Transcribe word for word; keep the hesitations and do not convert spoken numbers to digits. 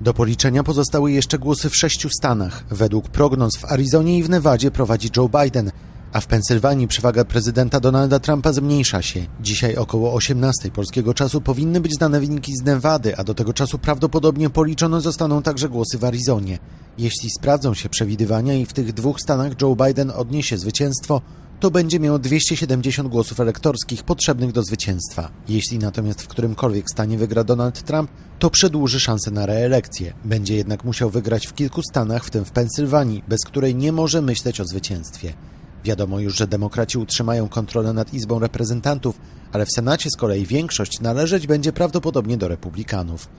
Do policzenia pozostały jeszcze głosy w sześciu stanach. Według prognoz w Arizonie i w Nevadzie prowadzi Joe Biden, a w Pensylwanii przewaga prezydenta Donalda Trumpa zmniejsza się. Dzisiaj około osiemnastej polskiego czasu powinny być znane wyniki z Nevady, a do tego czasu prawdopodobnie policzone zostaną także głosy w Arizonie. Jeśli sprawdzą się przewidywania i w tych dwóch stanach Joe Biden odniesie zwycięstwo, to będzie miał dwieście siedemdziesiąt głosów elektorskich potrzebnych do zwycięstwa. Jeśli natomiast w którymkolwiek stanie wygra Donald Trump, to przedłuży szansę na reelekcję. Będzie jednak musiał wygrać w kilku stanach, w tym w Pensylwanii, bez której nie może myśleć o zwycięstwie. Wiadomo już, że demokraci utrzymają kontrolę nad Izbą Reprezentantów, ale w Senacie z kolei większość należeć będzie prawdopodobnie do republikanów.